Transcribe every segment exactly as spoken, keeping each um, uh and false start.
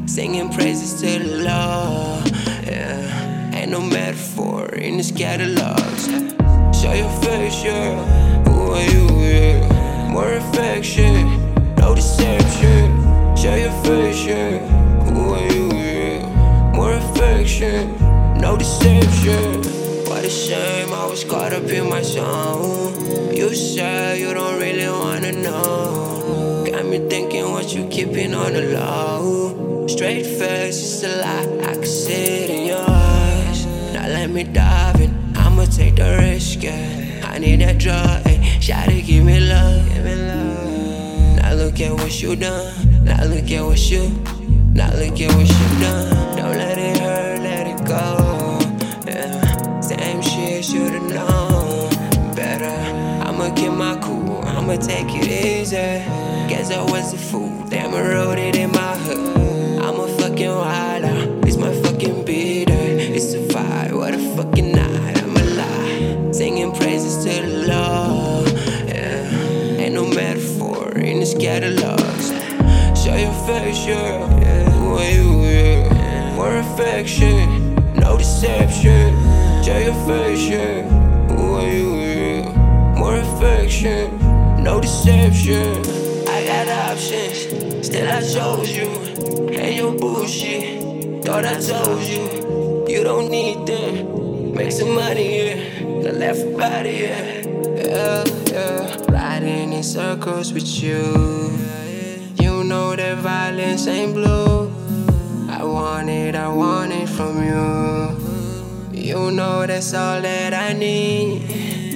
singing praises to the Lord. Yeah, ain't no metaphor in this catalogs. Show your face, yeah. Who are you, yeah? More affection, no deception. Show your face, yeah. Who are you, yeah? More affection, no deception. What a shame, I was caught up in my song. You say you don't really wanna know. Got me thinking what you keeping on the low. Straight face, it's a lie, I can see it in your eyes. Now let me dive in, I'ma take the risk, yeah. I need that drug, ayy, shawty give me love, give me love. Now look at what you done, now look at what you, now look at what you done. Don't let it hurt, let it go, yeah. Same shit, should've known better. I'ma keep my cool, I'ma take it easy. Guess I was a fool, damn I wrote it in my hood. I'm a fucking wild out, it's my fucking beat, it's a vibe, what a fucking night, I'm alive. Singing praises to the Lord, yeah. Ain't no metaphor in this catalogs. Show your face, yeah. Who are you, yeah? More affection, no deception. Show your face, yeah. Who are you, yeah? More affection, no deception. I got options, still I chose you. And your bullshit, thought I told you. You don't need them, make some money, yeah. Not left about it, yeah. Yeah, yeah. Riding in circles with you. You know that violence ain't blue. I want it, I want it from you. You know that's all that I need.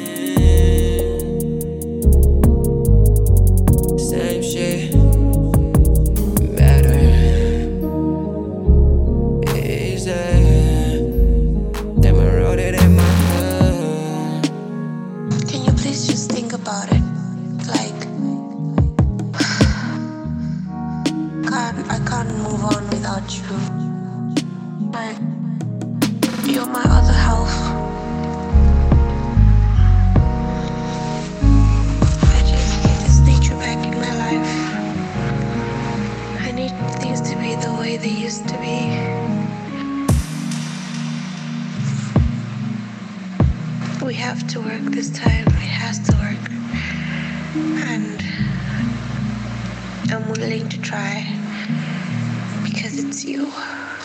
Same shit, better, easy. Damn, I wrote it in my head. Can you please just think about it? Like, can't, I can't move on without you. Like, you're my other half. I just need this nature back in my life. I need things to be the way they used to be. We have to work this time. It has to work. And I'm willing to try because it's you.